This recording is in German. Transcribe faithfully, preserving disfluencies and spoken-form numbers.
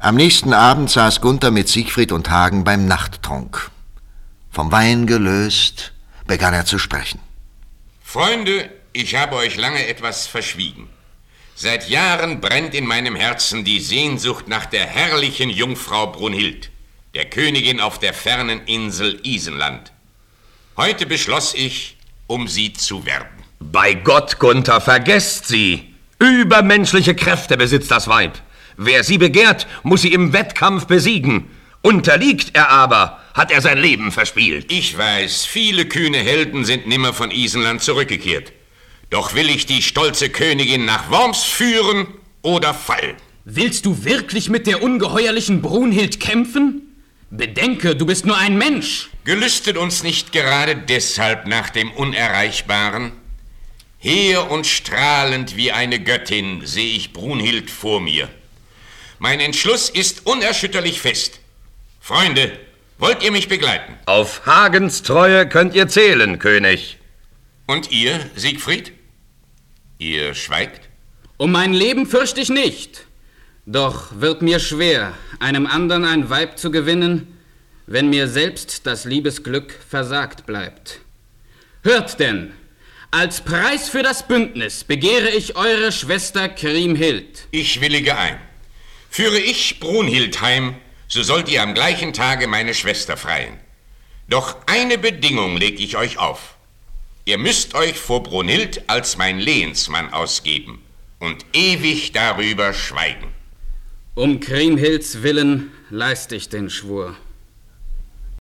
Am nächsten Abend saß Gunther mit Siegfried und Hagen beim Nachttrunk. Vom Wein gelöst, begann er zu sprechen. Freunde, ich habe euch lange etwas verschwiegen. Seit Jahren brennt in meinem Herzen die Sehnsucht nach der herrlichen Jungfrau Brunhild, der Königin auf der fernen Insel Isenland. Heute beschloss ich, um sie zu werben. Bei Gott, Gunther, vergesst sie. Übermenschliche Kräfte besitzt das Weib. Wer sie begehrt, muss sie im Wettkampf besiegen. Unterliegt er aber, hat er sein Leben verspielt. Ich weiß, viele kühne Helden sind nimmer von Isenland zurückgekehrt. Doch will ich die stolze Königin nach Worms führen oder fallen. Willst du wirklich mit der ungeheuerlichen Brunhild kämpfen? Bedenke, du bist nur ein Mensch. Gelüstet uns nicht gerade deshalb nach dem Unerreichbaren? Hehr und strahlend wie eine Göttin sehe ich Brunhild vor mir. Mein Entschluss ist unerschütterlich fest. Freunde, wollt ihr mich begleiten? Auf Hagens Treue könnt ihr zählen, König. Und ihr, Siegfried? Ihr schweigt? Um mein Leben fürchte ich nicht. Doch wird mir schwer, einem anderen ein Weib zu gewinnen, wenn mir selbst das Liebesglück versagt bleibt. Hört denn, als Preis für das Bündnis begehre ich eure Schwester Kriemhild. Ich willige ein. Führe ich Brunhild heim, so sollt ihr am gleichen Tage meine Schwester freien. Doch eine Bedingung leg ich euch auf. Ihr müsst euch vor Brunhild als mein Lehensmann ausgeben und ewig darüber schweigen. Um Kriemhilds Willen leist ich den Schwur.